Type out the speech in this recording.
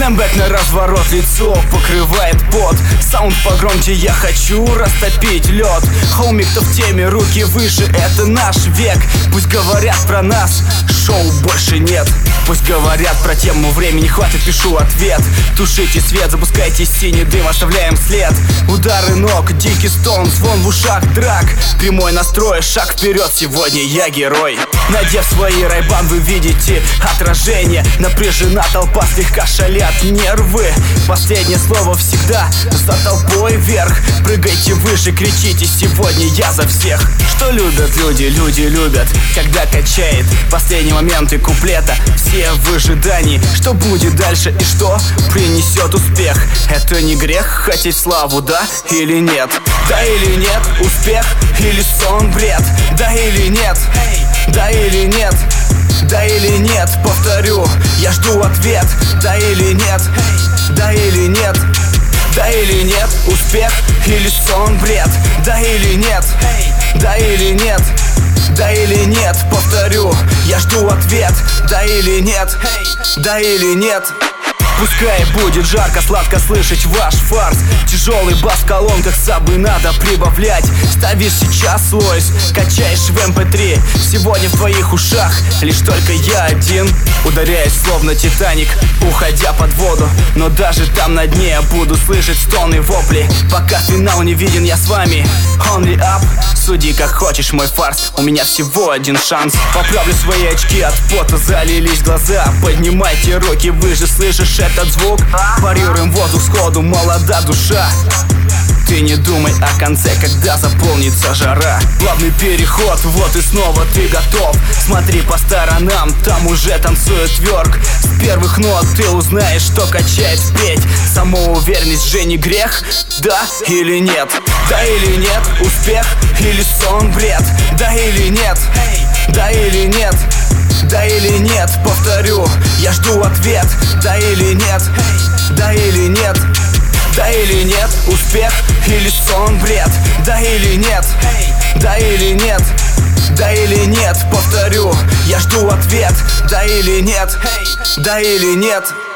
Снэпбэк на разворот, лицо покрывает пот. Саунд погромче, я хочу растопить лед. Хоумик, кто в теме, руки выше, это наш век. Пусть говорят про нас, шоу больше нет. Пусть говорят про тему, времени хватит, пишу ответ. Тушите свет, запускайте синий дым, оставляем след. Удары ног, дикий стон, звон в ушах, драк. Прямой настрой, шаг вперед, сегодня я герой. Надев свои райбан, вы видите отражение. Напряжена толпа, слегка шалят нервы. Последнее слово всегда за толпой вверх. Прыгайте выше, кричите, сегодня я за всех. Что любят люди? Люди любят, когда качает последние моменты куплета. Все в ожидании, что будет дальше и что принесет успех. Это не грех хотеть славу, да или нет? Да или нет? Успех или сон, бред? Да или нет? Да или нет? Да или нет? Повторю, я жду ответ. Да или нет? Да или нет? Да или нет? Успех или сон, бред? Да или нет? Да или нет? Да или нет? Повторю, я жду ответ. Да или нет? Да или нет? Пускай будет жарко, сладко слышать ваш фарс. Тяжелый бас в колонках, сабы надо прибавлять. Ставишь сейчас лойс, качаешь в MP3. Сегодня в твоих ушах лишь только я один. Ударяясь словно Титаник, уходя под воду. Но даже там на дне я буду слышать стоны, вопли. Пока финал не виден, я с вами only up. Суди как хочешь мой фарс, у меня всего один шанс. Поправлю свои очки, от пота залились глаза. Поднимайте руки выше, слышишь этот звук? Парируем воздух сходу, молода душа. Ты не думай о конце, когда заполнится жара. Плавный переход, вот и снова ты готов. Смотри по сторонам, там уже танцует тверк. С первых нот ты узнаешь, что качает впредь. Самоуверенность же не грех, да или нет? Да или нет? Успех или сон, бред? Да или нет? Да или нет? Да или нет? Повторю, я жду ответ. Да или нет? Да или нет? Да или нет? Успех или сон, бред? Да или нет? Да или нет? Да или нет? Повторю, я жду ответ. Да или нет? Да или нет?